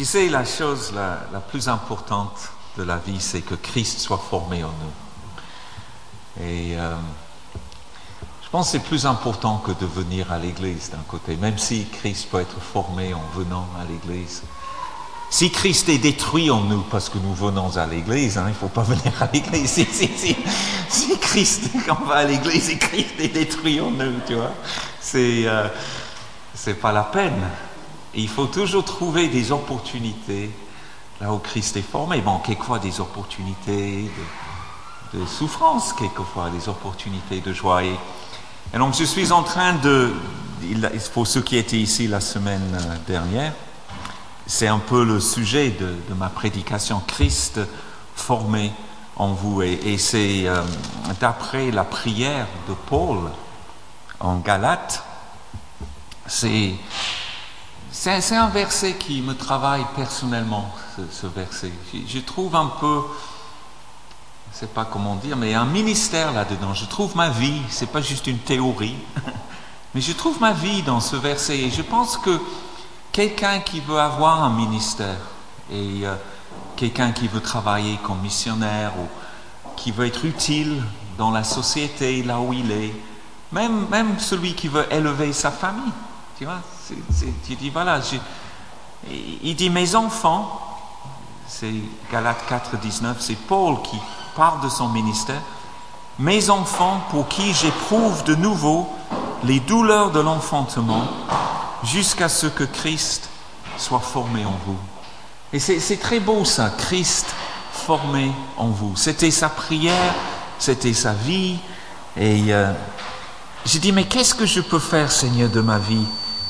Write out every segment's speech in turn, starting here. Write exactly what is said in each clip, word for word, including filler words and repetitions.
Tu sais, la chose la, la plus importante de la vie, c'est que Christ soit formé en nous. Et euh, je pense que c'est plus important que de venir à l'église d'un côté, même si Christ peut être formé en venant à l'église. Si Christ est détruit en nous parce que nous venons à l'église, hein, il ne faut pas venir à l'église. Si, si, si, si Christ, quand on va à l'église et Christ est détruit en nous, tu vois, c'est, euh, c'est pas la peine. Il faut toujours trouver des opportunités là où Christ est formé. Bon, quelquefois des opportunités de, de souffrance, quelquefois des opportunités de joie. Et, et donc je suis en train de, pour ceux qui étaient ici la semaine dernière, c'est un peu le sujet de, de ma prédication, Christ formé en vous. Et, et c'est euh, d'après la prière de Paul en Galates, c'est, c'est, c'est un verset qui me travaille personnellement, ce, ce verset. Je, je trouve un peu, je ne sais pas comment dire, mais un ministère là-dedans. Je trouve ma vie, ce n'est pas juste une théorie, mais je trouve ma vie dans ce verset. Et je pense que quelqu'un qui veut avoir un ministère et euh, quelqu'un qui veut travailler comme missionnaire ou qui veut être utile dans la société, là où il est, même, même celui qui veut élever sa famille, tu vois, c'est, c'est, tu dis voilà, je, il dit mes enfants, c'est Galates quatre, dix-neuf, c'est Paul qui parle de son ministère, mes enfants pour qui j'éprouve de nouveau les douleurs de l'enfantement, jusqu'à ce que Christ soit formé en vous. Et c'est, c'est très beau ça, Christ formé en vous. C'était sa prière, c'était sa vie. Et euh, j'ai dit, mais qu'est-ce que je peux faire, Seigneur, de ma vie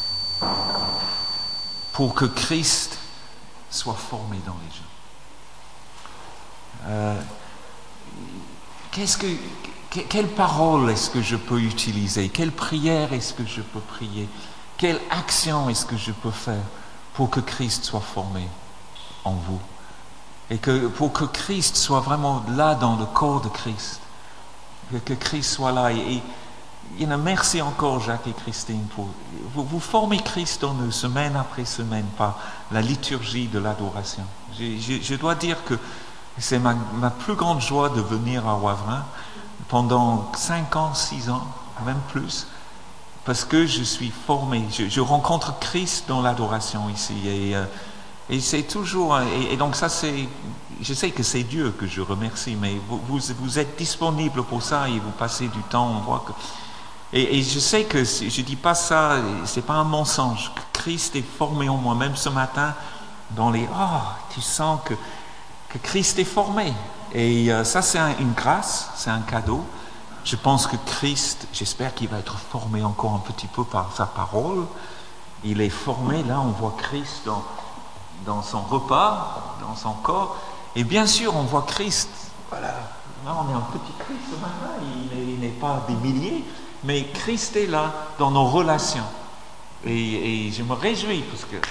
pour que Christ soit formé dans les gens? euh, qu'est-ce que, que, Quelle parole est-ce que je peux utiliser? Quelle prière est-ce que je peux prier? Quelle action est-ce que je peux faire pour que Christ soit formé en vous? Et que, pour que Christ soit vraiment là dans le corps de Christ. Que, que Christ soit là. Et, et you know, merci encore Jacques et Christine. Pour, vous, vous formez Christ en nous semaine après semaine par la liturgie de l'adoration. Je, je, je dois dire que c'est ma, ma plus grande joie de venir à Wavrin pendant cinq ans, six ans, même plus. Parce que je suis formé, je, je rencontre Christ dans l'adoration ici, et, euh, et c'est toujours, et, et donc ça c'est, je sais que c'est Dieu que je remercie, mais vous, vous, vous êtes disponible pour ça et vous passez du temps, on voit que, et, et je sais que je dis pas ça, c'est pas un mensonge, que Christ est formé en moi, même ce matin, dans les, oh, tu sens que, que Christ est formé, et euh, ça c'est un, une grâce, c'est un cadeau. Je pense que Christ, j'espère qu'il va être formé encore un petit peu par sa parole. Il est formé, là on voit Christ dans, dans son repas, dans son corps. Et bien sûr on voit Christ, voilà, là on est un petit Christ ce matin, il n'est, il n'est pas des milliers, mais Christ est là dans nos relations. Et, et je me réjouis parce que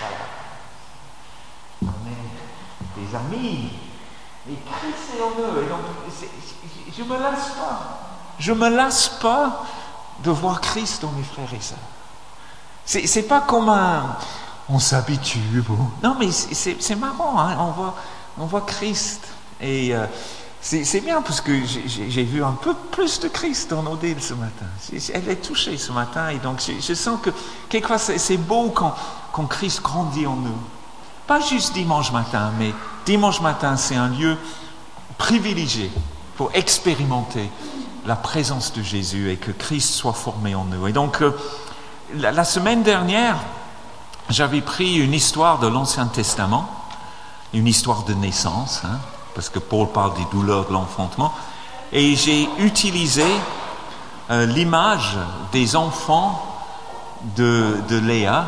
voilà, on est des amis, et Christ est en eux. Et donc c'est, je ne me lasse pas. Je ne me lasse pas de voir Christ dans mes frères et sœurs. C'est, c'est pas comme un... On s'habitue. Bon. Non, mais c'est, c'est, c'est marrant. Hein? On, voit, on voit Christ. Et euh, c'est, c'est bien parce que j'ai, j'ai vu un peu plus de Christ dans Odile ce matin. Elle est touchée ce matin. Et donc, je, je sens que quelquefois, c'est, c'est beau quand, quand Christ grandit en nous. Pas juste dimanche matin, mais dimanche matin, c'est un lieu privilégié pour expérimenter la présence de Jésus et que Christ soit formé en nous. Et donc, euh, la, la semaine dernière, j'avais pris une histoire de l'Ancien Testament, une histoire de naissance, hein, parce que Paul parle des douleurs de l'enfantement, et j'ai utilisé euh, l'image des enfants de, de Léa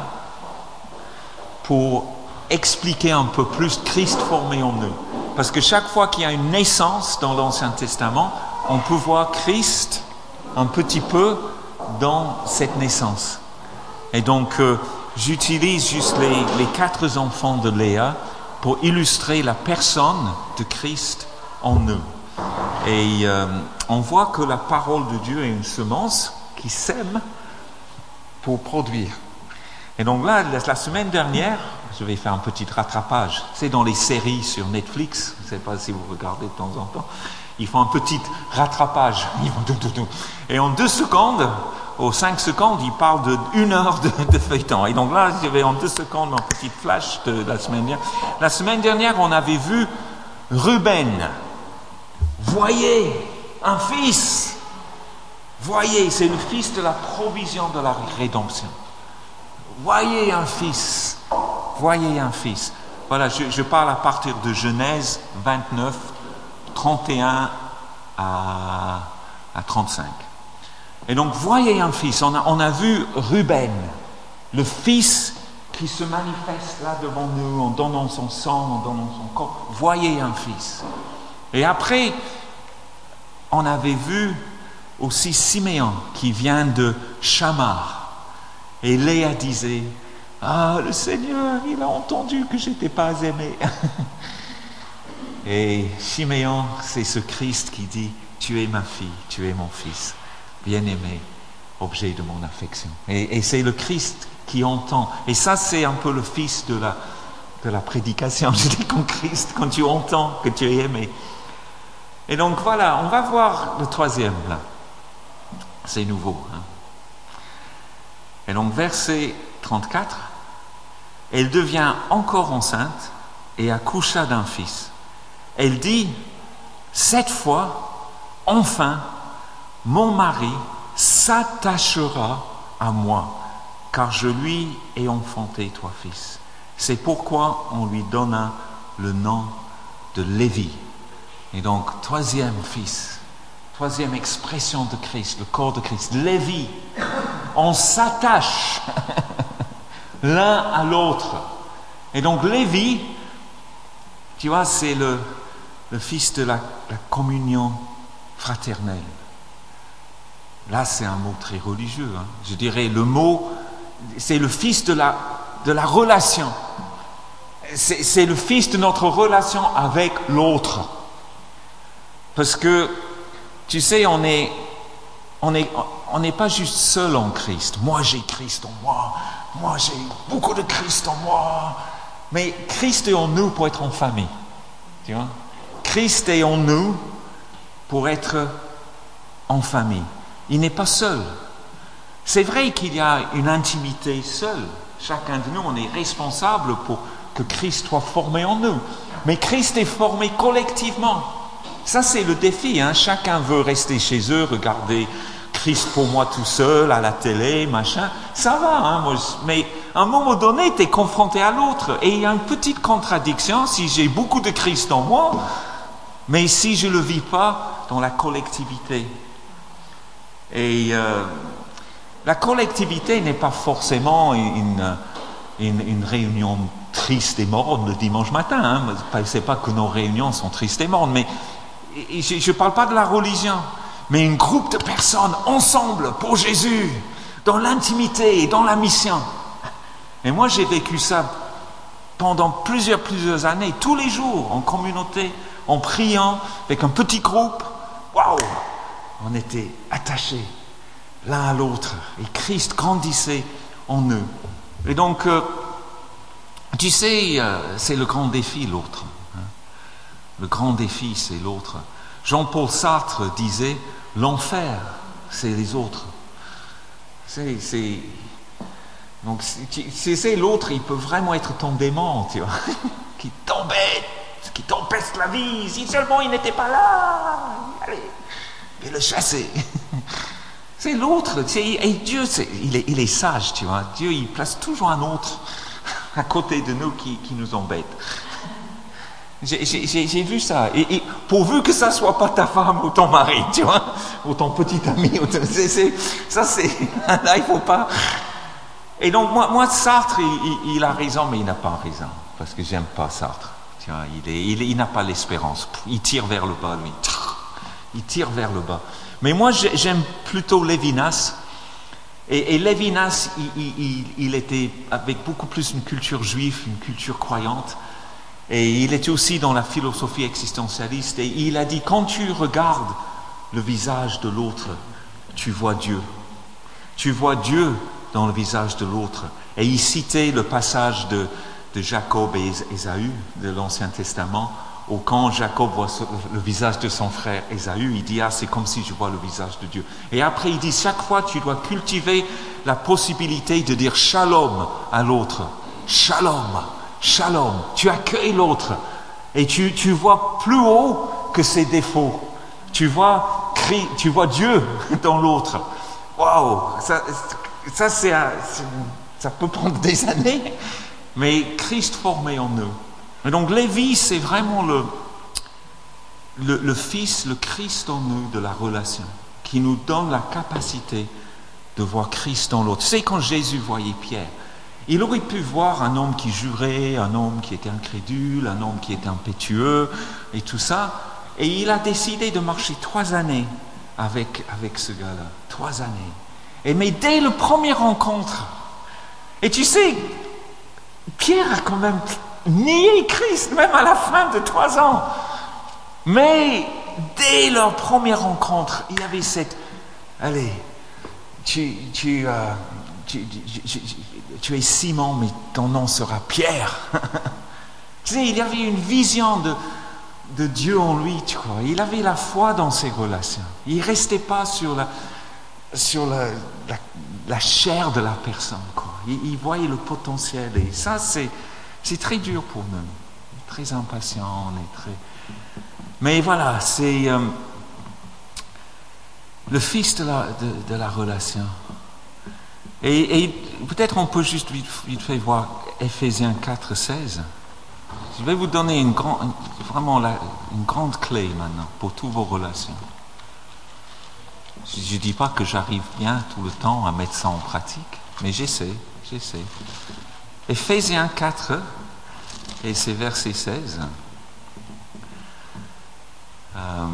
pour expliquer un peu plus Christ formé en nous. Parce que chaque fois qu'il y a une naissance dans l'Ancien Testament, on peut voir Christ un petit peu dans cette naissance. Et donc, euh, j'utilise juste les, les quatre enfants de Léa pour illustrer la personne de Christ en nous. Et euh, on voit que la parole de Dieu est une semence qui sème pour produire. Et donc là, la semaine dernière, je vais faire un petit rattrapage. C'est dans les séries sur Netflix, je ne sais pas si vous regardez de temps en temps, ils font un petit rattrapage. Et en deux secondes, aux cinq secondes, ils parlent d'une heure de, de feuilleton. Et donc là, je vais en deux secondes mon petit flash de la semaine dernière. La semaine dernière, on avait vu Ruben. Voyez, un fils. Voyez, c'est le fils de la provision de la rédemption. Voyez un fils. Voyez un fils. Voilà, je, je parle à partir de Genèse vingt-neuf, trente et un à, à trente-cinq. Et donc, voyez un fils. On a, on a vu Ruben, le fils qui se manifeste là devant nous en donnant son sang, en donnant son corps. Voyez un fils. Et après, on avait vu aussi Siméon qui vient de Chamar. Et Léa disait, « Ah, le Seigneur, il a entendu que je n'étais pas aimé. » Et Siméon, c'est ce Christ qui dit, « Tu es ma fille, tu es mon fils, bien-aimé, objet de mon affection. » Et, et c'est le Christ qui entend. Et ça, c'est un peu le fils de la, de la prédication. Je dis qu'en Christ, quand tu entends que tu es aimé. Et donc voilà, on va voir le troisième là. C'est nouveau. Hein? Et donc verset trente-quatre, elle devient encore enceinte et accoucha d'un fils. Elle dit, cette fois, enfin, mon mari s'attachera à moi, car je lui ai enfanté trois fils. C'est pourquoi on lui donna le nom de Lévi. Et donc, troisième fils, troisième expression de Christ, le corps de Christ, Lévi. On s'attache l'un à l'autre. Et donc, Lévi, tu vois, c'est le, le fils de la, la communion fraternelle. Là, c'est un mot très religieux. Hein. Je dirais, le mot, c'est le fils de la, de la relation. C'est, c'est le fils de notre relation avec l'autre. Parce que, tu sais, on est, on est, on n'est pas juste seul en Christ. Moi, j'ai Christ en moi. Moi, j'ai beaucoup de Christ en moi. Mais Christ est en nous pour être en famille. Tu vois? Christ est en nous pour être en famille. Il n'est pas seul. C'est vrai qu'il y a une intimité seule. Chacun de nous, on est responsable pour que Christ soit formé en nous. Mais Christ est formé collectivement. Ça, c'est le défi. Hein. Chacun veut rester chez eux, regarder Christ pour moi tout seul, à la télé, machin. Ça va, hein, moi, mais à un moment donné, tu es confronté à l'autre. Et il y a une petite contradiction si j'ai beaucoup de Christ en moi, mais si je ne le vis pas dans la collectivité. Et euh, la collectivité n'est pas forcément une, une, une réunion triste et morne le dimanche matin. Hein. C'est pas que nos réunions sont tristes et mornes, mais je ne parle pas de la religion, mais un groupe de personnes ensemble pour Jésus, dans l'intimité et dans la mission. Et moi, j'ai vécu ça pendant plusieurs, plusieurs années, tous les jours, en communauté, en priant, avec un petit groupe. Waouh! On était attachés l'un à l'autre. Et Christ grandissait en eux. Et donc, euh, tu sais, euh, c'est le grand défi, l'autre. Hein. Le grand défi, c'est l'autre. Jean-Paul Sartre disait, l'enfer, c'est les autres. C'est... c'est... Donc, c'est, c'est l'autre, il peut vraiment être ton démon, tu vois, qui t'embête, qui t'empêche la vie. Si seulement il n'était pas là, allez, et le chasser. C'est l'autre. C'est, et Dieu, c'est, il, est, il est sage, tu vois. Dieu, il place toujours un autre à côté de nous qui, qui nous embête. J'ai, j'ai, j'ai vu ça. Et, et pourvu que ça soit pas ta femme ou ton mari, tu vois, ou ton petit ami. Ou ton, c'est, c'est, ça, c'est... Là, il faut pas... Et donc, moi, moi Sartre, il, il, il a raison, mais il n'a pas raison. Parce que j'aime pas Sartre. Tu vois, il, est, il, il n'a pas l'espérance. Il tire vers le bas, lui. Il tire vers le bas. Mais moi, j'aime plutôt Lévinas. Et, et Lévinas, il, il, il était avec beaucoup plus une culture juive, une culture croyante. Et il était aussi dans la philosophie existentialiste. Et il a dit, quand tu regardes le visage de l'autre, tu vois Dieu. Tu vois Dieu dans le visage de l'autre. Et il citait le passage de, de Jacob et Ésaü de l'Ancien Testament, où quand Jacob voit le visage de son frère Ésaü, il dit « Ah, c'est comme si je vois le visage de Dieu ». Et après, il dit « Chaque fois, tu dois cultiver la possibilité de dire shalom à l'autre. Shalom, shalom. Tu accueilles l'autre et tu, tu vois plus haut que ses défauts. Tu vois, tu vois Dieu dans l'autre. Waouh, ça, ça, c'est un, c'est, ça peut prendre des années, mais Christ formé en nous. Et donc Lévi, c'est vraiment le, le, le Fils, le Christ en nous de la relation, qui nous donne la capacité de voir Christ dans l'autre. Tu sais, quand Jésus voyait Pierre, il aurait pu voir un homme qui jurait, un homme qui était incrédule, un homme qui était impétueux et tout ça, et il a décidé de marcher trois années avec, avec ce gars-là. Trois années. Et mais dès le premier rencontre, et tu sais, Pierre a quand même nié Christ, même à la fin de trois ans. Mais dès leur première rencontre, il y avait cette... Allez, tu, tu, euh, tu, tu, tu, tu es Simon, mais ton nom sera Pierre. Tu sais, il y avait une vision de, de Dieu en lui, tu vois. Il avait la foi dans ses relations. Il ne restait pas sur la, sur la, la, la chair de la personne, quoi. Il, il voyait le potentiel. Et ça, c'est, c'est très dur pour nous. Très impatient, on est très... Mais voilà, c'est euh, le fils de la, de, de la relation. Et, et peut-être on peut juste vite, vite fait voir Éphésiens quatre, seize. Je vais vous donner une, grand, vraiment la, une grande clé maintenant pour toutes vos relations. Je ne dis pas que j'arrive bien tout le temps à mettre ça en pratique, mais j'essaie, j'essaie. Éphésiens quatre, et c'est verset seize. Euh,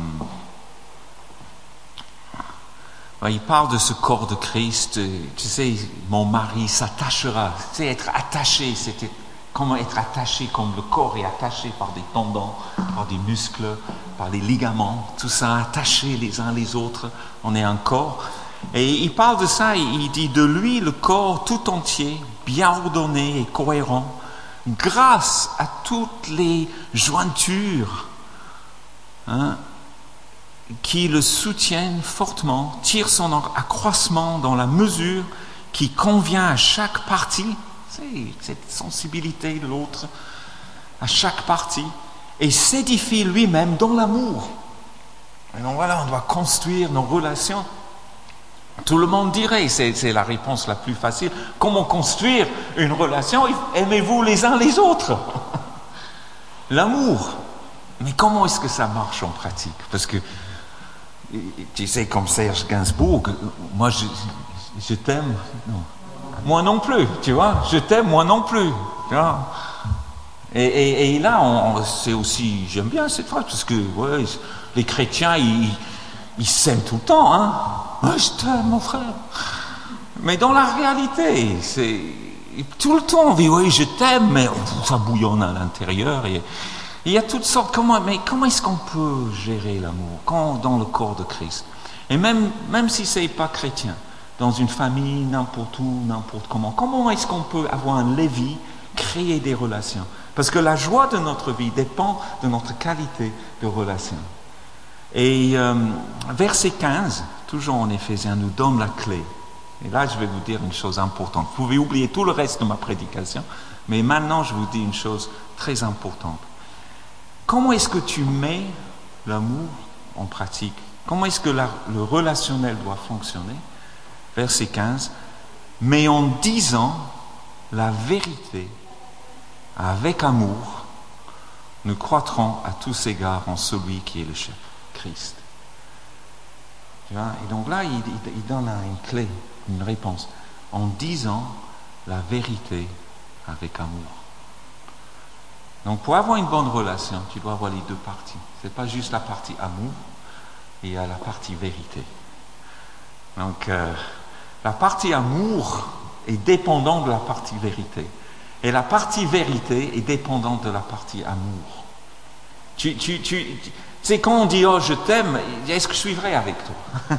il parle de ce corps de Christ. Tu sais, mon mari s'attachera. Tu sais, être attaché, c'était comment être attaché, comme le corps est attaché par des tendons, par des muscles, par les ligaments, tout ça, attaché les uns les autres. On est un corps. Et il parle de ça, il dit de lui, le corps tout entier, bien ordonné et cohérent, grâce à toutes les jointures, Hein, qui le soutiennent fortement, tire son accroissement dans la mesure qui convient à chaque partie, c'est cette sensibilité de l'autre, à chaque partie, et s'édifie lui-même dans l'amour. Et donc voilà, on doit construire nos relations. Tout le monde dirait, c'est, c'est la réponse la plus facile, comment construire une relation? Aimez-vous les uns les autres. L'amour. Mais comment est-ce que ça marche en pratique? Parce que, tu sais, comme Serge Gainsbourg, moi je, je t'aime, non. Moi non plus, tu vois, je t'aime, moi non plus, tu vois. Et, et, et là, on, on, c'est aussi, j'aime bien cette phrase, parce que ouais, les chrétiens, ils, ils s'aiment tout le temps, hein. Ouais, je t'aime, mon frère. Mais dans la réalité, c'est tout le temps, on dit, oui, je t'aime, mais ça bouillonne à l'intérieur. Et, il y a toutes sortes, comment, mais comment est-ce qu'on peut gérer l'amour quand, dans le corps de Christ? Et même, même si ce n'est pas chrétien, dans une famille, n'importe où, n'importe comment, comment est-ce qu'on peut avoir un Lévi, créer des relations? Parce que la joie de notre vie dépend de notre qualité de relation. Et euh, verset quinze, toujours en Éphésiens, nous donne la clé. Et là, je vais vous dire une chose importante. Vous pouvez oublier tout le reste de ma prédication, mais maintenant, je vous dis une chose très importante. Comment est-ce que tu mets l'amour en pratique? Comment est-ce que la, le relationnel doit fonctionner? Verset quinze. Mais en disant la vérité avec amour, nous croîtrons à tous égards en celui qui est le chef, Christ. Tu vois? Et donc là, il, il, il donne une clé, une réponse. En disant la vérité avec amour. Donc, pour avoir une bonne relation, tu dois avoir les deux parties. Ce n'est pas juste la partie amour, il y a la partie vérité. Donc, euh, la partie amour est dépendante de la partie vérité. Et la partie vérité est dépendante de la partie amour. Tu, tu, tu, tu sais, quand on dit « Oh, je t'aime », est-ce que je suis vrai avec toi?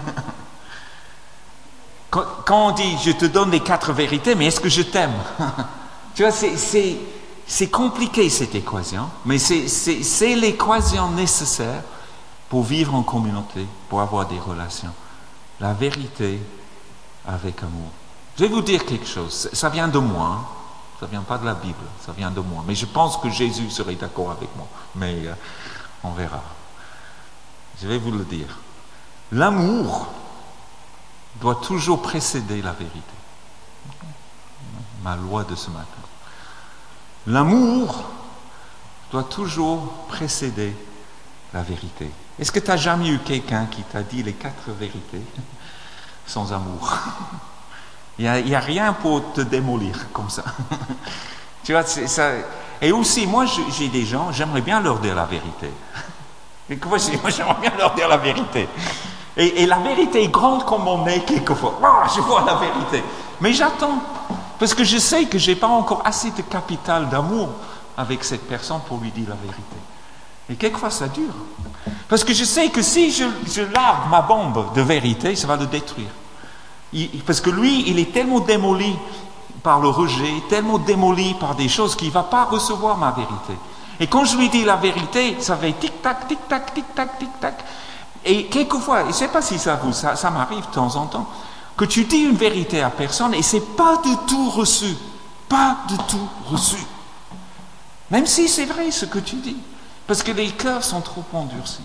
quand, quand on dit « Je te donne les quatre vérités », mais est-ce que je t'aime? Tu vois, c'est... c'est c'est compliqué cette équation, mais c'est, c'est, c'est l'équation nécessaire pour vivre en communauté, pour avoir des relations. La vérité avec amour. Je vais vous dire quelque chose, ça vient de moi, hein. Ça ne vient pas de la Bible, ça vient de moi. Mais je pense que Jésus serait d'accord avec moi, mais euh, on verra. Je vais vous le dire. L'amour doit toujours précéder la vérité. Ma loi de ce matin. L'amour doit toujours précéder la vérité. Est-ce que tu n'as jamais eu quelqu'un qui t'a dit les quatre vérités sans amour? Il n'y a, a rien pour te démolir comme ça. Tu vois, c'est ça. Et aussi, moi, j'ai des gens, j'aimerais bien leur dire la vérité. Et moi, j'aimerais bien leur dire la vérité. Et, et la vérité est grande comme mon nez quelquefois. Oh, je vois la vérité. Mais j'attends. Parce que je sais que je n'ai pas encore assez de capital d'amour avec cette personne pour lui dire la vérité. Et quelquefois, ça dure. Parce que je sais que si je, je largue ma bombe de vérité, ça va le détruire. Il, parce que lui, il est tellement démoli par le rejet, tellement démoli par des choses qu'il ne va pas recevoir ma vérité. Et quand je lui dis la vérité, ça fait tic-tac, tic-tac, tic-tac, tic-tac. Et quelquefois, je ne sais pas si ça vous, ça, ça m'arrive de temps en temps, que tu dis une vérité à personne et ce n'est pas du tout reçu. Pas du tout reçu. Même si c'est vrai ce que tu dis. Parce que les cœurs sont trop endurcis.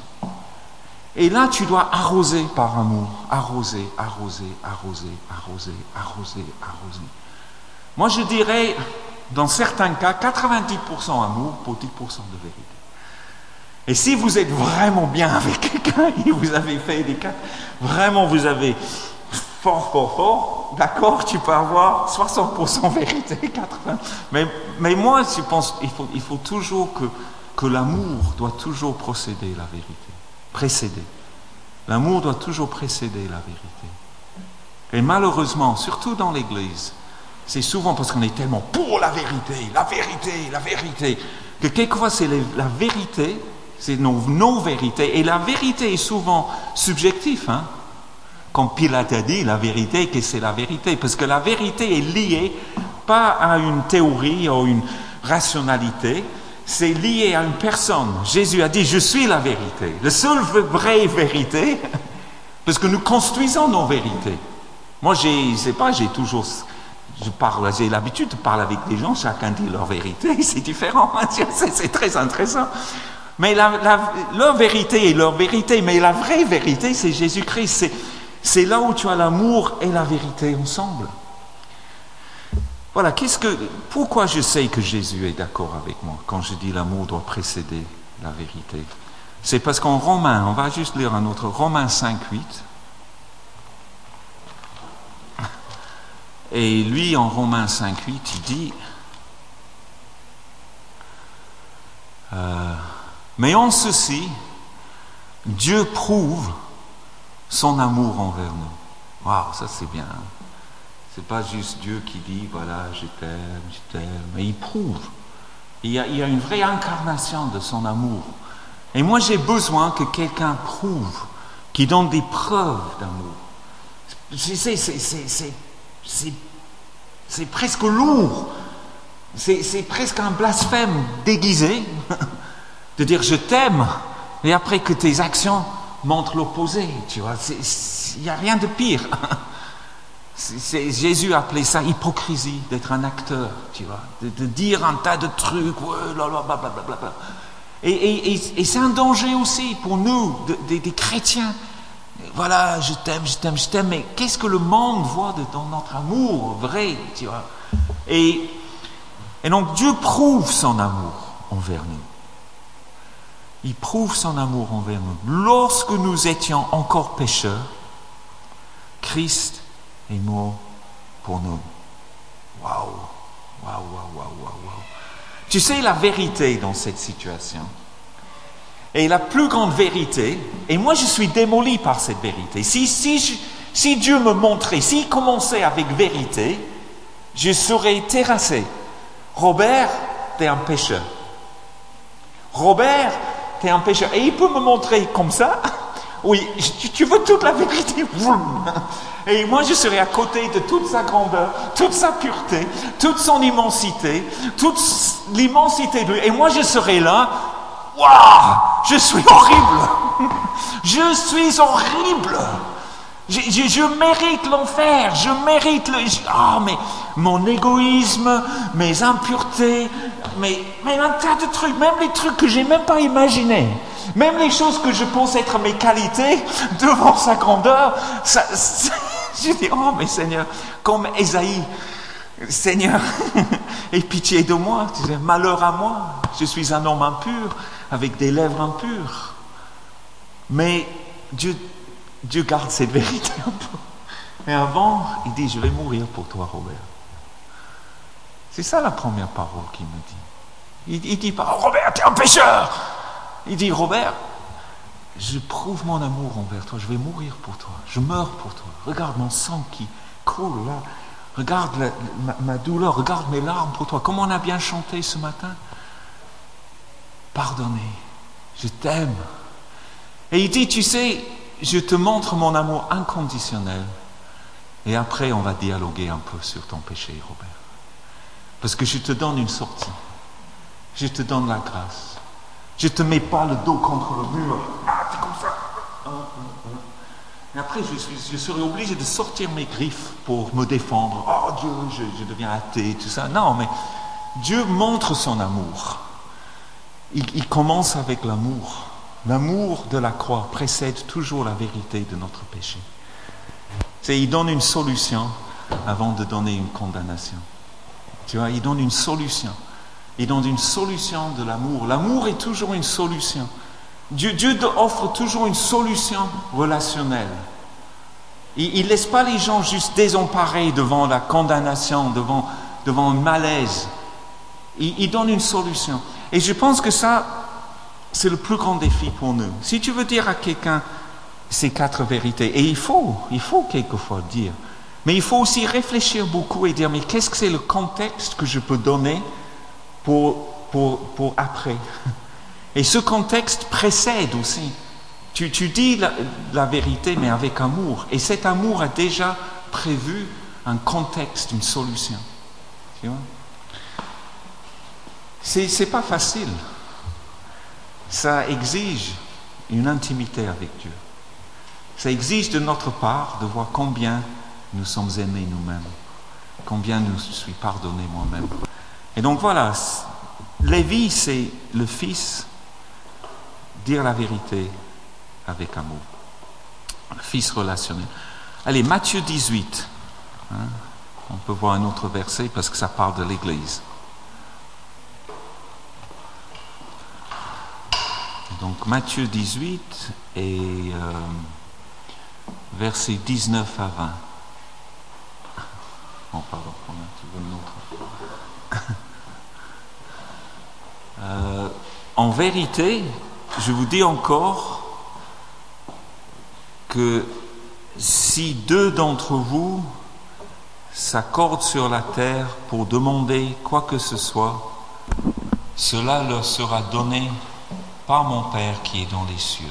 Et là, tu dois arroser par amour. Arroser, arroser, arroser, arroser, arroser, arroser. Moi, je dirais, dans certains cas, quatre-vingt-dix pour cent amour pour dix pour cent de vérité. Et si vous êtes vraiment bien avec quelqu'un et vous avez fait des cas, vraiment vous avez fort, fort, fort, d'accord, tu peux avoir soixante pour cent vérité, quatre-vingts pour cent. Mais, mais moi, je pense qu'il faut, il faut toujours que, que l'amour doit toujours procéder la vérité. Précéder. L'amour doit toujours précéder la vérité. Et malheureusement, surtout dans l'Église, c'est souvent parce qu'on est tellement pour la vérité, la vérité, la vérité, que quelquefois c'est les, la vérité, c'est nos, nos vérités, et la vérité est souvent subjective, hein. Comme Pilate a dit, la vérité, que c'est la vérité, parce que la vérité est liée pas à une théorie ou une rationalité, c'est lié à une personne. Jésus a dit, je suis la vérité. La seule vraie vérité, parce que nous construisons nos vérités. Moi, j'ai, je sais pas, j'ai toujours, je parle, j'ai l'habitude de parler avec des gens, chacun dit leur vérité, c'est différent, c'est, c'est très intéressant. Mais la, la, leur vérité est leur vérité, mais la vraie vérité, c'est Jésus-Christ. C'est, c'est là où tu as l'amour et la vérité ensemble. Voilà, qu'est-ce que, pourquoi je sais que Jésus est d'accord avec moi quand je dis l'amour doit précéder la vérité? C'est parce qu'en Romains, on va juste lire un autre, Romains cinq, huit. Et lui, en Romains cinq, huit, il dit euh, mais en ceci, Dieu prouve son amour envers nous. Waouh, ça c'est bien. Hein? C'est pas juste Dieu qui dit, voilà, je t'aime, je t'aime, mais il prouve. Il y a, il y a une vraie incarnation de son amour. Et moi, j'ai besoin que quelqu'un prouve, qui donne des preuves d'amour. C'est, c'est, c'est, c'est, c'est, c'est, c'est presque lourd. C'est, c'est presque un blasphème déguisé de dire je t'aime, et après que tes actions montrent l'opposé. Tu vois, il n'y a rien de pire. C'est, c'est, Jésus appelait ça hypocrisie, d'être un acteur, tu vois, de, de dire un tas de trucs, ouais, là, là, blablabla. Et, et, et, et c'est un danger aussi pour nous, de, de, des chrétiens. Voilà, je t'aime, je t'aime, je t'aime, mais qu'est-ce que le monde voit de, dans notre amour vrai, tu vois? Et, et donc Dieu prouve son amour envers nous. Il prouve son amour envers nous. Lorsque nous étions encore pécheurs, Christ est mort pour nous. Waouh, waouh, waouh, waouh, waouh. Tu sais la vérité dans cette situation. Et la plus grande vérité, et moi je suis démoli par cette vérité. Si, si, je, si Dieu me montrait, s'il commençait avec vérité, je serais terrassé. Robert, t'es un pécheur. Robert, t'es un pécheur. Et il peut me montrer comme ça, Oui, tu, tu veux toute la vérité. Et moi, je serai à côté de toute sa grandeur, toute sa pureté, toute son immensité, toute l'immensité de lui. Et moi, je serai là. Waouh, je suis horrible. Je suis horrible. Je, je, je mérite l'enfer, je mérite le... Ah, oh, mais mon égoïsme, mes impuretés, mais, mais un tas de trucs, même les trucs que j'ai même pas imaginés, même les choses que je pense être mes qualités, devant sa grandeur, ça, ça, je dis, oh, mais Seigneur, comme Ésaïe, Seigneur, aie pitié de moi, tu sais, malheur à moi, je suis un homme impur, avec des lèvres impures. Mais Dieu... Dieu garde cette vérité un peu. Mais avant, il dit, je vais mourir pour toi, Robert. C'est ça la première parole qu'il me dit. Il, il dit pas, oh, Robert, tu es un pécheur. Il dit, Robert, je prouve mon amour envers toi, je vais mourir pour toi, je meurs pour toi. Regarde mon sang qui coule là. Regarde la, ma, ma douleur, regarde mes larmes pour toi. Comme on a bien chanté ce matin. Pardonnez, je t'aime. Et il dit, tu sais, je te montre mon amour inconditionnel et après on va dialoguer un peu sur ton péché, Robert. Parce que je te donne une sortie. Je te donne la grâce. Je ne te mets pas le dos contre le mur. Ah, c'est comme ça. Et après, je, suis, je serai obligé de sortir mes griffes pour me défendre. Oh Dieu, je, je deviens athée, tout ça. Non, mais Dieu montre son amour. Il, il commence avec l'amour. L'amour de la croix précède toujours la vérité de notre péché. C'est, il donne une solution avant de donner une condamnation. Tu vois, il donne une solution. Il donne une solution de l'amour. L'amour est toujours une solution. Dieu, Dieu offre toujours une solution relationnelle. Il ne laisse pas les gens juste désemparés devant la condamnation, devant, devant un malaise. Il, il donne une solution. Et je pense que ça... c'est le plus grand défi pour nous. Si tu veux dire à quelqu'un ces quatre vérités, et il faut, il faut quelquefois dire, mais il faut aussi réfléchir beaucoup et dire, mais qu'est-ce que c'est le contexte que je peux donner pour, pour, pour après? Et ce contexte précède aussi. Tu, tu dis la, la vérité, mais avec amour. Et cet amour a déjà prévu un contexte, une solution. Tu vois? C'est, c'est pas facile. Ça exige une intimité avec Dieu. Ça exige de notre part de voir combien nous sommes aimés nous-mêmes, combien nous suis pardonné moi-même. Et donc voilà, Lévi, c'est le fils, dire la vérité avec amour. Le fils relationnel. Allez, Matthieu dix-huit. Hein, on peut voir un autre verset parce que ça parle de l'Église. Donc Matthieu dix-huit et euh, versets dix-neuf à vingt. Oh pardon, tu veux une autre. euh, En vérité, je vous dis encore que si deux d'entre vous s'accordent sur la terre pour demander quoi que ce soit, cela leur sera donné par mon Père qui est dans les cieux.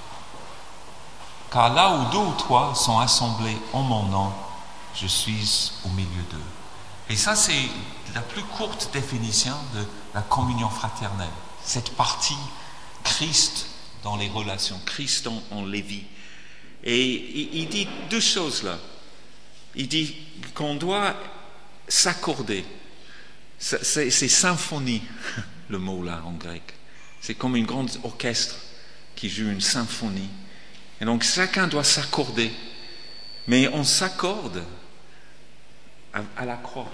Car là où deux ou trois sont assemblés en mon nom, je suis au milieu d'eux. Et ça, c'est la plus courte définition de la communion fraternelle. Cette partie Christ dans les relations, Christ en, en Lévi. Et il, il dit deux choses là. Il dit qu'on doit s'accorder. C'est, c'est, c'est symphonie, le mot là en grec. C'est comme une grande orchestre qui joue une symphonie. Et donc chacun doit s'accorder. Mais on s'accorde à, à la croix.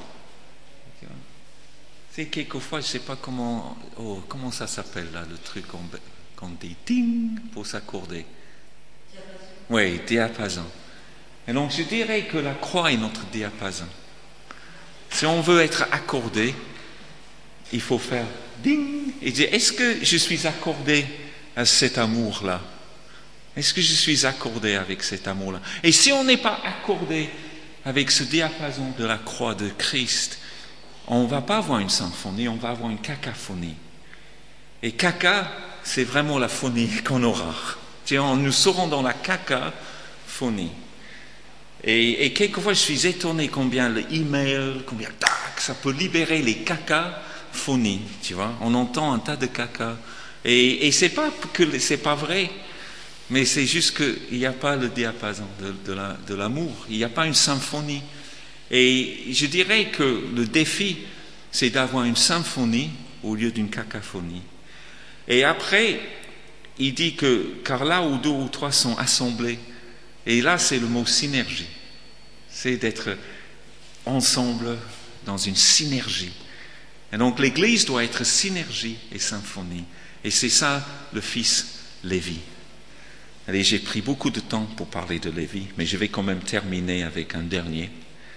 C'est quelquefois, je ne sais pas comment, oh, comment ça s'appelle là, le truc qu'on dit ding pour s'accorder. Diapason. Oui, diapason. Et donc je dirais que la croix est notre diapason. Si on veut être accordé, il faut faire ding et dire, est-ce que je suis accordé à cet amour-là? Est-ce que je suis accordé avec cet amour-là? Et si on n'est pas accordé avec ce diapason de la croix de Christ, on ne va pas avoir une symphonie, on va avoir une cacophonie. Et caca, c'est vraiment la phonie qu'on aura. Nous serons dans la cacophonie. Et, et quelquefois, je suis étonné combien l'email, combien tac, ça peut libérer les cacophonies, tu vois. On entend un tas de caca. Et, et c'est pas que c'est pas vrai, mais c'est juste qu'il n'y a pas le diapason de, de, la, de l'amour. Il n'y a pas une symphonie. Et je dirais que le défi, c'est d'avoir une symphonie au lieu d'une cacophonie. Et après, il dit que, car là où deux ou trois sont assemblés, et là c'est le mot synergie, c'est d'être ensemble dans une synergie. Et donc l'Église doit être synergie et symphonie. Et c'est ça le fils Lévi. Allez, j'ai pris beaucoup de temps pour parler de Lévi, mais je vais quand même terminer avec un dernier.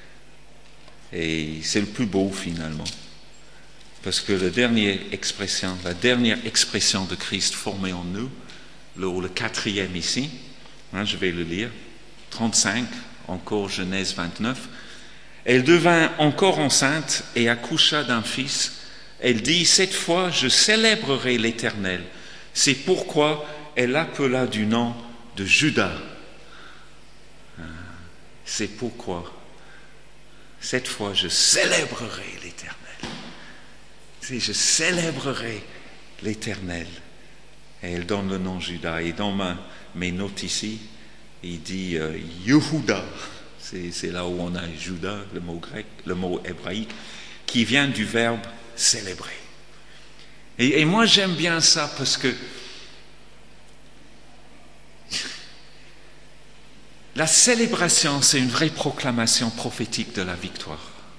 Et c'est le plus beau finalement. Parce que la dernière expression, la dernière expression de Christ formée en nous, le, le quatrième ici, hein, je vais le lire, trente-cinq, encore Genèse vingt-neuf. Elle devint encore enceinte et accoucha d'un fils. Elle dit, cette fois, je célébrerai l'Éternel. C'est pourquoi elle l'appela du nom de Judas. C'est pourquoi, cette fois, je célébrerai l'Éternel. C'est, je célébrerai l'Éternel. Et elle donne le nom Judas. Et dans ma, mes notes ici, il dit euh, Yehuda. C'est, c'est là où on a Judas, le mot grec, le mot hébraïque, qui vient du verbe célébrer. Et, et moi, j'aime bien ça parce que la célébration, c'est une vraie proclamation prophétique de la victoire.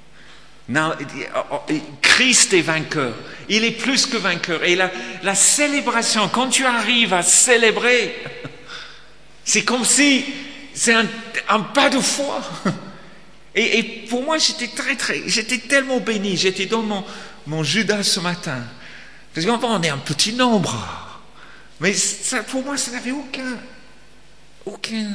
Non, Christ est vainqueur. Il est plus que vainqueur. Et la, la célébration, quand tu arrives à célébrer, c'est comme si c'est un, un pas de foi. Et, et pour moi, j'étais très, très, j'étais tellement béni. J'étais dans mon, mon Judas ce matin. Parce qu'enfin, on est un petit nombre. Mais ça, pour moi, ça n'avait aucun, aucun,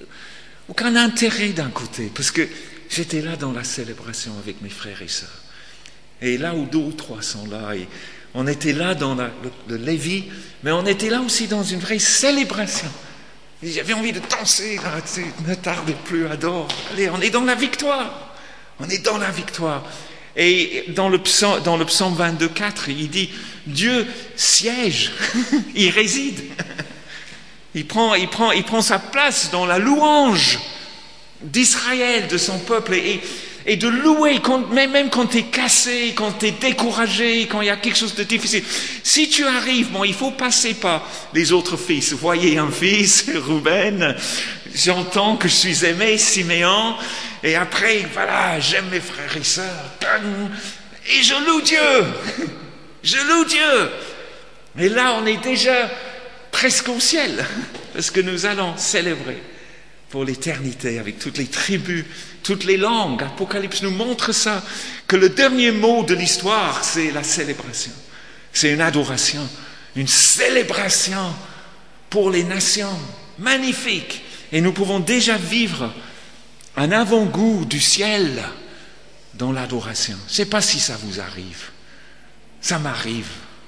aucun intérêt d'un côté. Parce que j'étais là dans la célébration avec mes frères et sœurs. Et là où deux ou trois sont là, et on était là dans la, le, le Lévi, mais on était là aussi dans une vraie célébration. Et j'avais envie de danser, là, tu sais, ne tardez plus, adore. Allez, on est dans la victoire. On est dans la victoire. Et dans le psaume, dans le psaume vingt-deux, quatre, il dit, Dieu siège, il réside. Il prend, il prend, il prend sa place dans la louange d'Israël, de son peuple, et, et de louer, quand, même, même quand tu es cassé, quand tu es découragé, quand il y a quelque chose de difficile. Si tu arrives, bon, il faut passer par les autres fils. Voyez un fils, Ruben, j'entends que je suis aimé, Siméon, et après, voilà, j'aime mes frères et sœurs, et je loue Dieu, je loue Dieu. Et là, on est déjà presque au ciel, parce que nous allons célébrer pour l'éternité, avec toutes les tribus, toutes les langues. Apocalypse nous montre ça, que le dernier mot de l'histoire, c'est la célébration. C'est une adoration, une célébration pour les nations. Magnifique. Et nous pouvons déjà vivre un avant-goût du ciel dans l'adoration. Je ne sais pas si ça vous arrive. Ça m'arrive.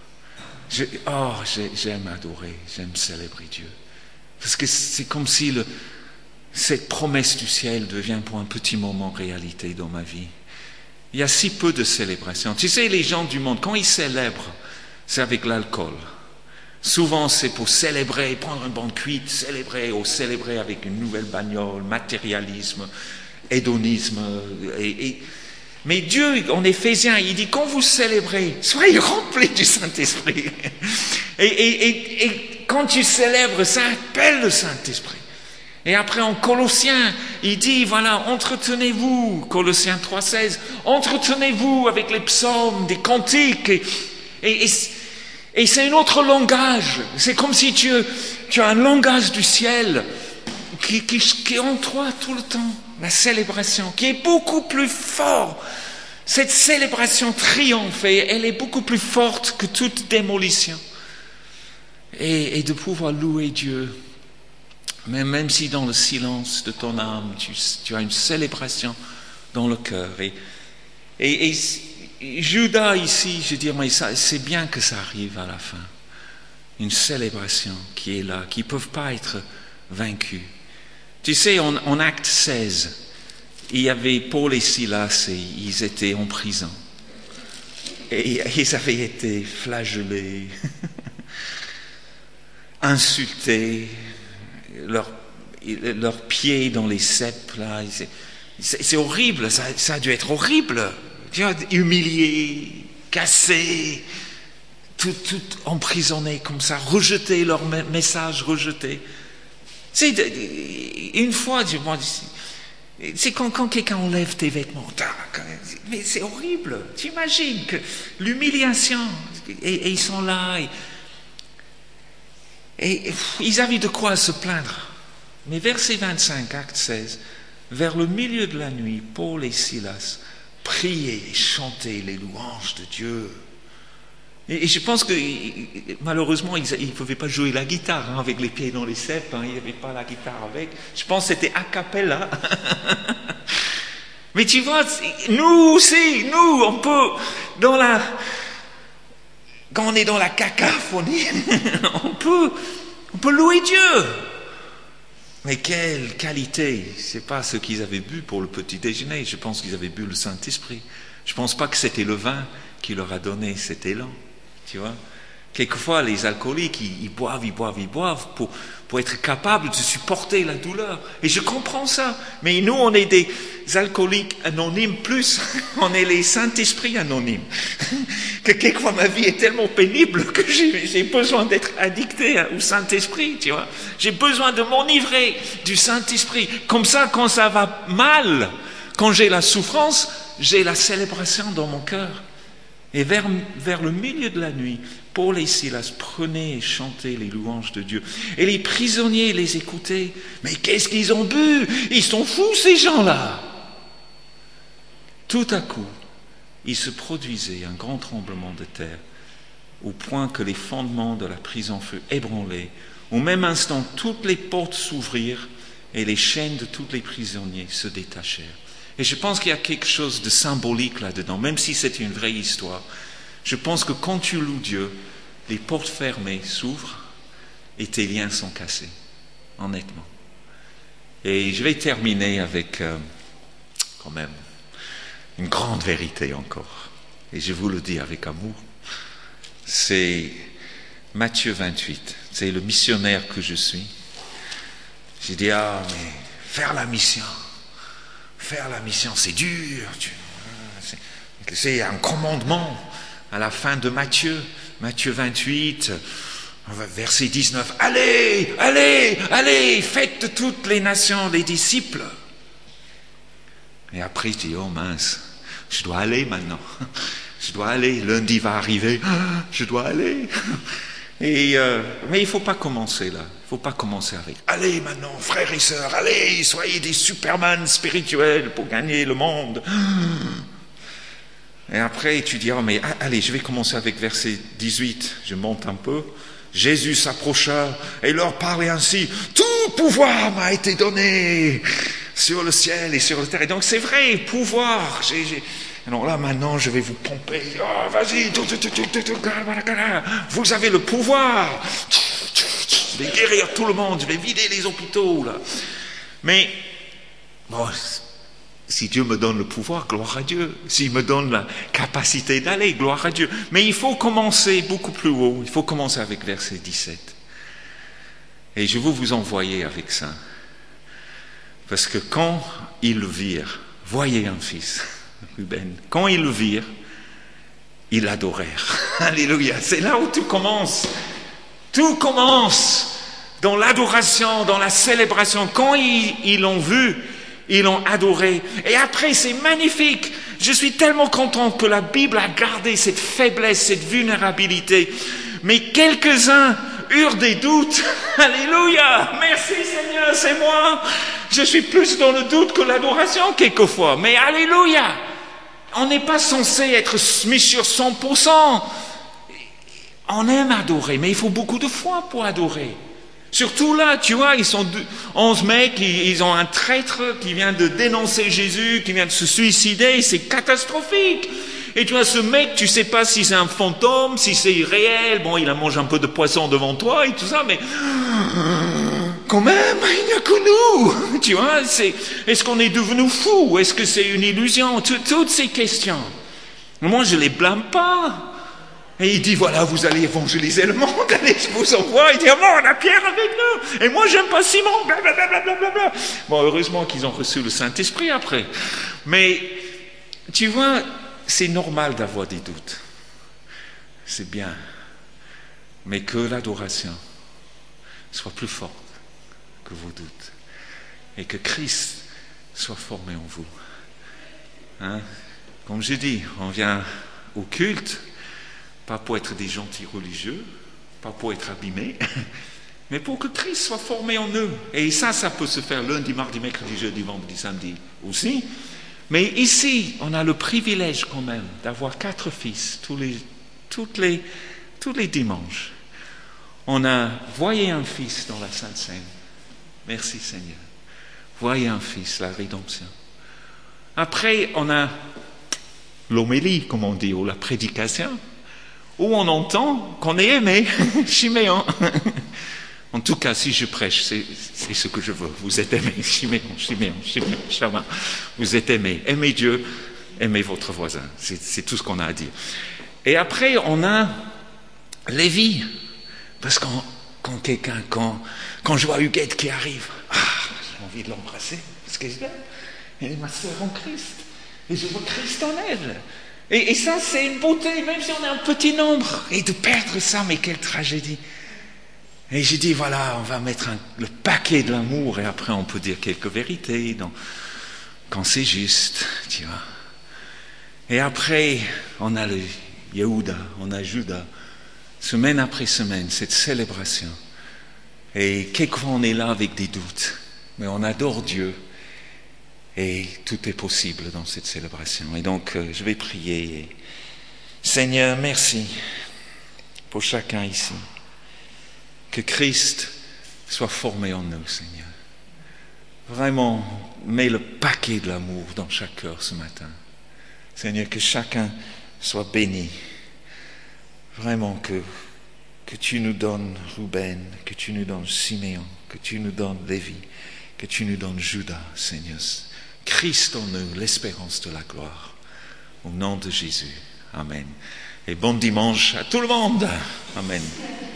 Je, oh, j'aime adorer, j'aime célébrer Dieu. Parce que c'est comme si le cette promesse du ciel devient pour un petit moment réalité dans ma vie. Il y a si peu de célébrations. Tu sais, les gens du monde, quand ils célèbrent, c'est avec l'alcool. Souvent, c'est pour célébrer, prendre une bonne cuite, célébrer, ou célébrer avec une nouvelle bagnole, matérialisme, hédonisme. Et, et... Mais Dieu, en Éphésiens, il dit, quand vous célébrez, soyez remplis du Saint-Esprit. Et, et, et, et quand tu célèbres, ça appelle le Saint-Esprit. Et après, en Colossiens, il dit, voilà, entretenez-vous, Colossiens trois seize, entretenez-vous avec les psaumes, des cantiques, et, et, et, et c'est un autre langage. C'est comme si tu, tu as un langage du ciel qui, qui, qui est en toi tout le temps, la célébration, qui est beaucoup plus fort. Cette célébration triomphe, et elle est beaucoup plus forte que toute démolition. Et, et de pouvoir louer Dieu. Mais même si dans le silence de ton âme, tu, tu as une célébration dans le cœur. Et, et, et Judas ici, je dirais, mais ça, c'est bien que ça arrive à la fin. une célébration qui est là, qui ne peuvent pas être vaincus. Tu sais, en, en Acte seize, il y avait Paul et Silas et ils étaient en prison. Et ils avaient été flagellés, insultés, leurs leur pieds dans les ceps, là. C'est, c'est horrible, ça, ça a dû être horrible. Tu vois, humiliés, cassés, tout, tout emprisonnés comme ça, rejetés, leur message rejeté. C'est une fois, c'est quand, quand quelqu'un enlève tes vêtements, mais c'est horrible. Tu imagines que l'humiliation, et, et ils sont là, et, et ils avaient de quoi se plaindre. Mais verset vingt-cinq, acte seize, vers le milieu de la nuit, Paul et Silas priaient et chantaient les louanges de Dieu. Et, et je pense que malheureusement, ils ne pouvaient pas jouer la guitare hein, avec les pieds dans les ceps, hein, il n'y avait pas la guitare avec. Je pense que c'était a cappella. Mais tu vois, nous aussi, nous, on peut, dans la, quand on est dans la cacophonie, on peut, on peut louer Dieu. Mais quelle qualité! C'est pas ce qu'ils avaient bu pour le petit déjeuner. Je pense qu'ils avaient bu le Saint-Esprit. Je pense pas que c'était le vin qui leur a donné cet élan. Tu vois? Quelquefois, les alcooliques, ils, ils boivent, ils boivent, ils boivent pour, pour être capables de supporter la douleur. Et je comprends ça. Mais nous, on est des alcooliques anonymes plus. On est les Saint-Esprit anonymes. Que quelquefois, ma vie est tellement pénible que j'ai, j'ai besoin d'être addicté au Saint-Esprit, tu vois. J'ai besoin de m'enivrer du Saint-Esprit. Comme ça, quand ça va mal, quand j'ai la souffrance, j'ai la célébration dans mon cœur. Et vers, vers le milieu de la nuit, Paul et Silas prenaient et chantaient les louanges de Dieu. Et les prisonniers les écoutaient. Mais qu'est-ce qu'ils ont bu? Ils sont fous, ces gens-là! Tout à coup, il se produisait un grand tremblement de terre, au point que les fondements de la prison furent ébranlés. Au même instant, toutes les portes s'ouvrirent et les chaînes de tous les prisonniers se détachèrent. Et je pense qu'il y a quelque chose de symbolique là-dedans, même si c'est une vraie histoire. Je pense que quand tu loues Dieu, les portes fermées s'ouvrent et tes liens sont cassés, honnêtement. Et je vais terminer avec, euh, quand même, une grande vérité encore. Et je vous le dis avec amour. C'est Matthieu vingt-huit. C'est le missionnaire que je suis. J'ai dit, ah, mais faire la mission... Faire la mission, c'est dur. C'est, c'est un commandement à la fin de Matthieu, Matthieu vingt-huit, verset dix-neuf. Allez, allez, allez, faites de toutes les nations les disciples. Et après, je dis, oh mince, je dois aller maintenant. Je dois aller, lundi va arriver, je dois aller. Et, euh, mais il ne faut pas commencer là. Il ne faut pas commencer avec « Allez maintenant, frères et sœurs, allez, soyez des superman spirituels pour gagner le monde. » Et après, tu dis « Oh, mais allez, je vais commencer avec verset dix-huit. » Je monte un peu. « Jésus s'approcha et leur parlait ainsi. « Tout pouvoir m'a été donné sur le ciel et sur la terre. » Et donc c'est vrai, pouvoir. J'ai... j'ai... Alors là, maintenant, je vais vous pomper. Oh, vas-y, vous avez le pouvoir. Je vais guérir tout le monde, je vais vider les hôpitaux, là. Mais, bon, si Dieu me donne le pouvoir, gloire à Dieu. S'il me donne la capacité d'aller, gloire à Dieu. Mais il faut commencer beaucoup plus haut. Il faut commencer avec verset dix-sept. Et je veux vous envoyer avec ça. Parce que quand ils le virent, voyez un fils... Ruben. Quand ils le virent, ils l'adorèrent. Alléluia. C'est là où tout commence. Tout commence dans l'adoration, dans la célébration. Quand ils, ils l'ont vu, ils l'ont adoré. Et après, c'est magnifique. Je suis tellement content que la Bible a gardé cette faiblesse, cette vulnérabilité. Mais quelques-uns eurent des doutes. Alléluia. Merci Seigneur, c'est moi. Je suis plus dans le doute que l'adoration quelquefois. Mais alléluia. On n'est pas censé être mis sur cent pour cent. On aime adorer, mais il faut beaucoup de foi pour adorer. Surtout là, tu vois, ils sont onze mecs, ils ont un traître qui vient de dénoncer Jésus, qui vient de se suicider, c'est catastrophique. Et tu vois, ce mec, tu sais pas si c'est un fantôme, si c'est réel. Bon, il a mangé un peu de poisson devant toi et tout ça, mais quand même, il n'y a que nous. Tu vois, c'est, est-ce qu'on est devenu fou? Est-ce que c'est une illusion? Toutes ces questions. Moi, je les blâme pas. Et il dit, voilà, vous allez évangéliser le monde, allez, je vous envoie. Il dit, oh, on a Pierre avec nous. Et moi, j'aime pas Simon, blablabla. Bla, bla, bla. Bon, heureusement qu'ils ont reçu le Saint-Esprit après. Mais, tu vois, c'est normal d'avoir des doutes. C'est bien. Mais que l'adoration soit plus forte que vos doutes. Et que Christ soit formé en vous. Hein? Comme je dis, on vient au culte, pas pour être des gentils religieux, pas pour être abîmés, mais pour que Christ soit formé en eux. Et ça, ça peut se faire lundi, mardi, mercredi, jeudi, vendredi, samedi aussi. Mais ici, on a le privilège quand même d'avoir quatre fils tous les, toutes les, tous les dimanches. On a voyé un fils dans la Sainte Seine. Merci Seigneur. Voyez un fils, la rédemption. Après, on a l'homélie, comme on dit, ou la prédication, où on entend qu'on est aimé, Chiméon. En tout cas, si je prêche, c'est, c'est ce que je veux. Vous êtes aimé, Chiméon, Chiméon, Chiméon, Chama. Vous êtes aimé. Aimez Dieu, aimez votre voisin. C'est, c'est tout ce qu'on a à dire. Et après, on a Lévi. Parce que quand, quand quelqu'un, quand, quand je vois Huguette qui arrive, ah, j'ai envie de l'embrasser, parce qu'elle est ma sœur en Christ. Et je vois Christ en elle. Et, et ça, c'est une beauté, même si on est un petit nombre. Et de perdre ça, mais quelle tragédie. Et j'ai dit, voilà, on va mettre un, le paquet de l'amour, et après on peut dire quelques vérités, donc, quand c'est juste, tu vois. Et après, on a le Yehuda, on a Judas, semaine après semaine, cette célébration. Et quelquefois on est là avec des doutes, mais on adore Dieu. Et tout est possible dans cette célébration. Et donc, euh, je vais prier. Seigneur, merci pour chacun ici. Que Christ soit formé en nous, Seigneur. Vraiment, mets le paquet de l'amour dans chaque cœur ce matin. Seigneur, que chacun soit béni. Vraiment, que, que tu nous donnes Ruben, que tu nous donnes Siméon, que tu nous donnes Lévi, que tu nous donnes Judas, Seigneur. Christ en nous, l'espérance de la gloire. Au nom de Jésus. Amen. Et bon dimanche à tout le monde. Amen.